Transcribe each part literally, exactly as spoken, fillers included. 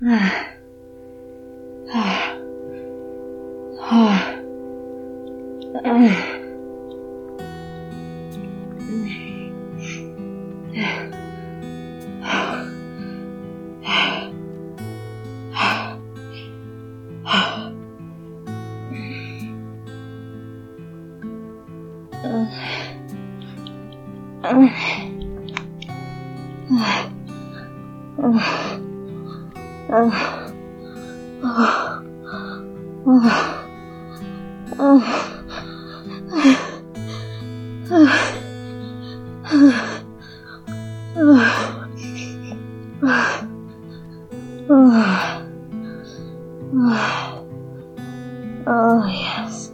Oh, yes.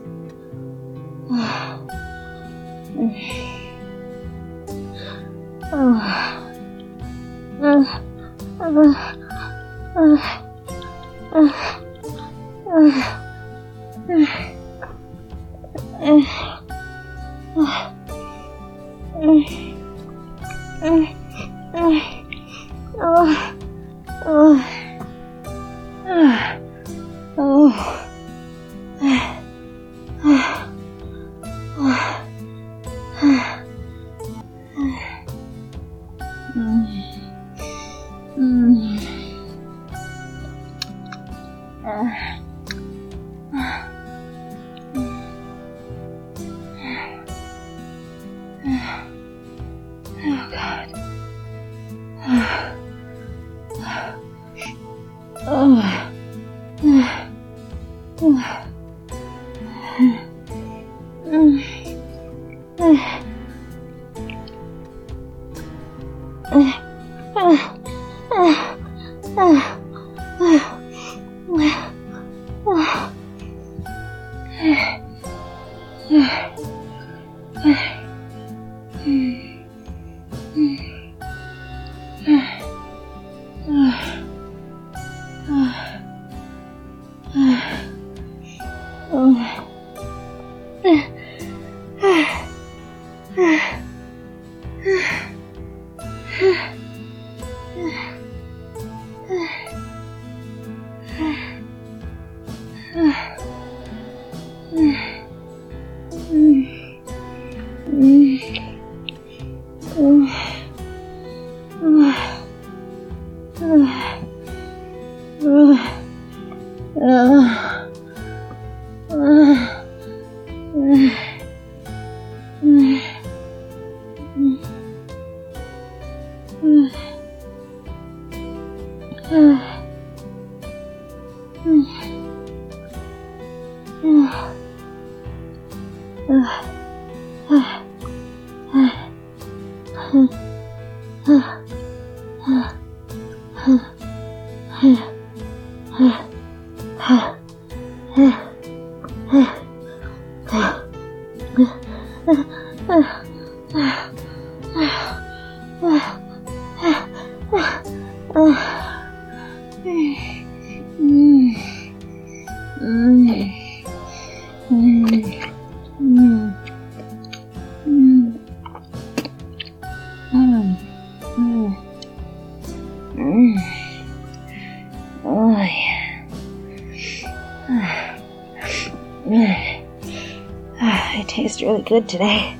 Tastes really good today.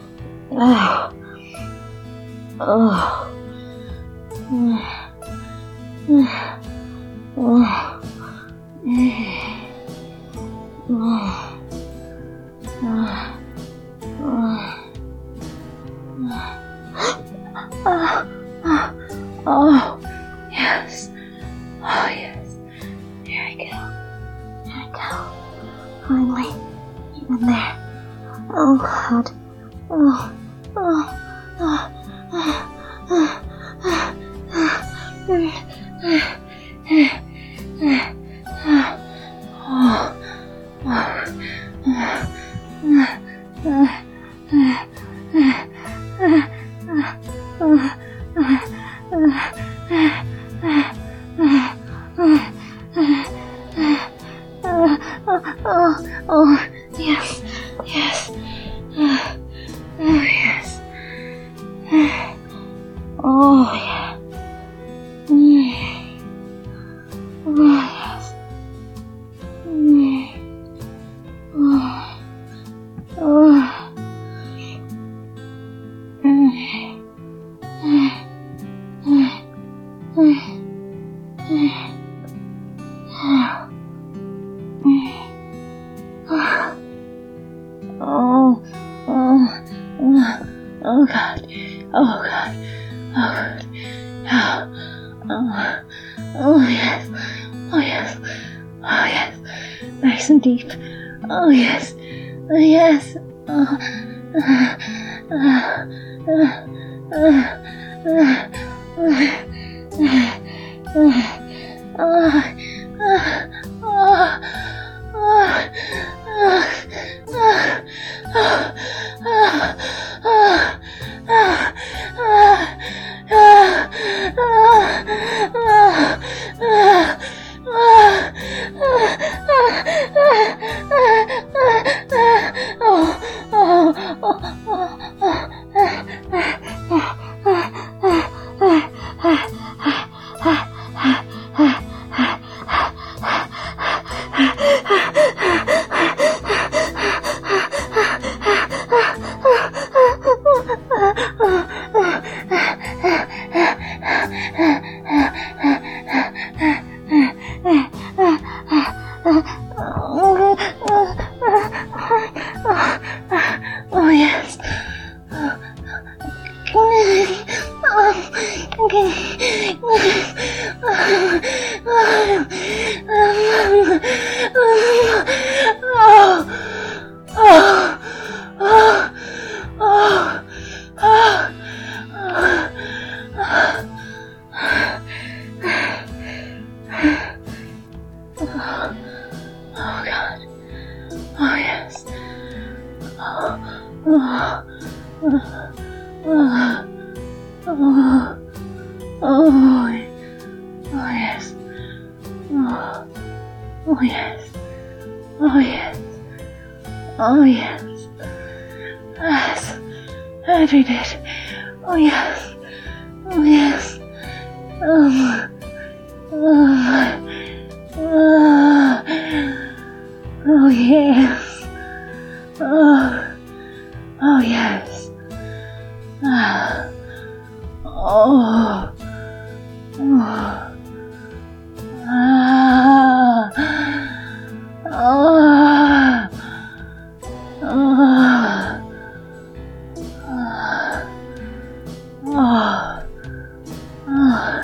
Oh. Oh. Oh. Oh. Oh. Oh. Yes. Oh, yes. Here I go. Here I go. Finally. Even there. Oh, God. Oh, oh, oh, oh, oh, oh, oh, yes, yes. Oh, yes. Oh, yeah. yes. Mm. Oh. Oh. Mm. Mm. Mm. Mm. Oh, oh, oh, oh God, oh God, oh God, oh, oh yes, oh yes, oh yes, nice and deep, oh yes, oh yes, oh, uh, uh, uh, uh, uh, uh, uh, oh yes. Oh God. Oh yes. Oh, oh, oh, oh, oh, oh yes. Oh, oh yes. Oh yes. Oh yes. Yes. Every bit. Oh yes. Oh yes. Oh. Oh. Oh. Oh yes. Oh. Oh yes. Ah. Oh. Oh. Ah. Oh. Oh. Oh. Oh.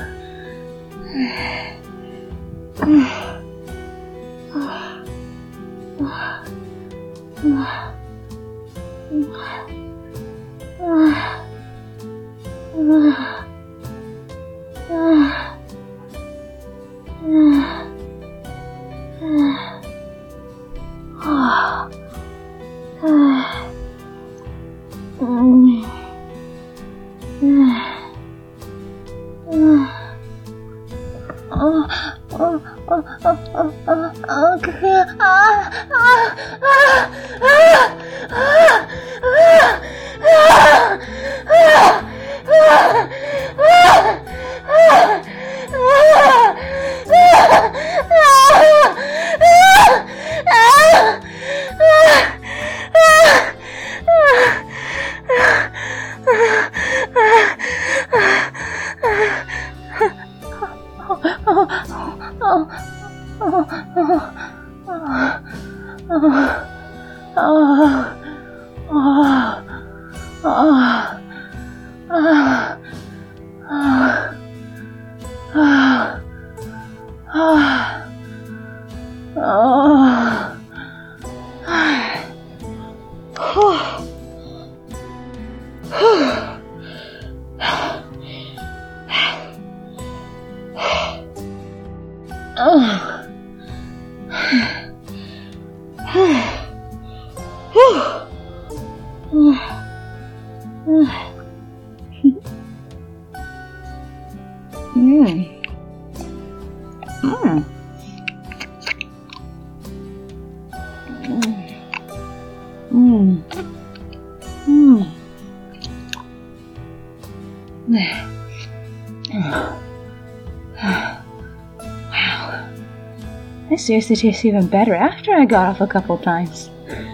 Wow. This used to taste even better after I got off a couple times.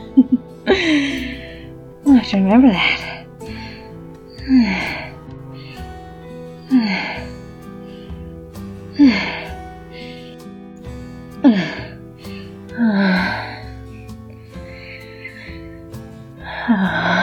I'll have to remember that. Ah.